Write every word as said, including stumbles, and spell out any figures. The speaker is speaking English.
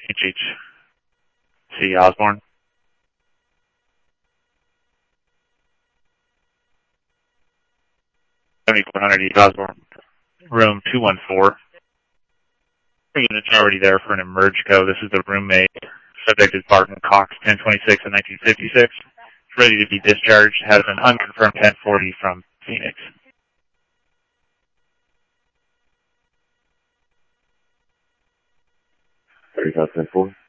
H H C Osborne. seventy-four hundred East Osborne, room two one four. Unit's already there for an emerge-co. This is the roommate. Subject is Barton Cox, ten twenty-six and nineteen fifty-six. Ready to be discharged. Has an unconfirmed ten forty from Phoenix. thirty-five ten four.